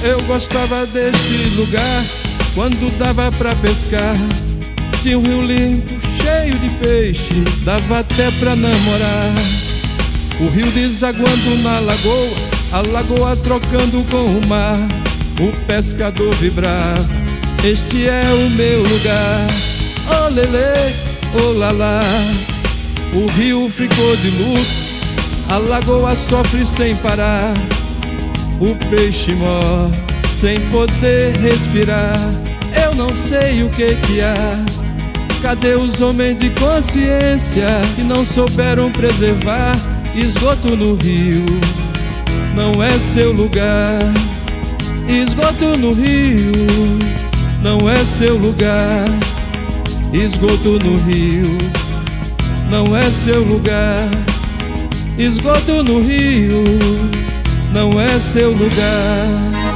Eu gostava deste lugar quando dava pra pescar. Tinha um rio limpo, cheio de peixe, dava até pra namorar. O rio desaguando na lagoa, a lagoa trocando com o mar. O pescador vibrava, este é o meu lugar. Oh lelê, oh lalá. O rio ficou de luto, a lagoa sofre sem parar. O peixe morre sem poder respirar. Eu não sei o que há. Cadê os homens de consciência que não souberam preservar? Esgoto no rio não é seu lugar. Esgoto no rio não é seu lugar. Esgoto no rio não é seu lugar. Esgoto no rio não é seu lugar.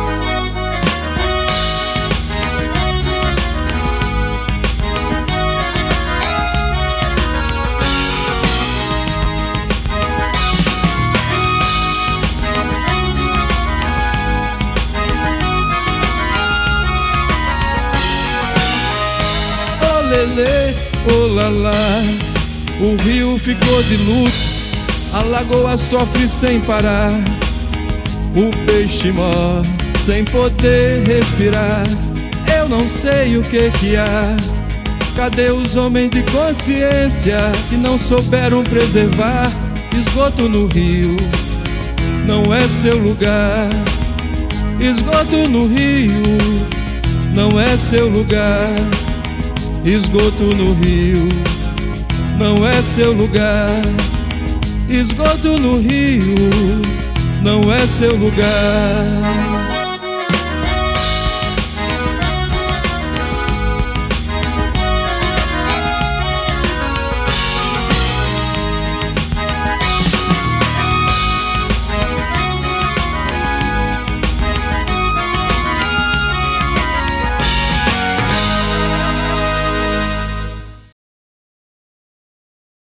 Oh lelê, oh lalá. O rio ficou de luto, a lagoa sofre sem parar. O peixe morre sem poder respirar. Eu não sei o que há. Cadê os homens de consciência que não souberam preservar? Esgoto no rio não é seu lugar. Esgoto no rio não é seu lugar. Esgoto no rio não é seu lugar. Esgoto no rio não é seu lugar.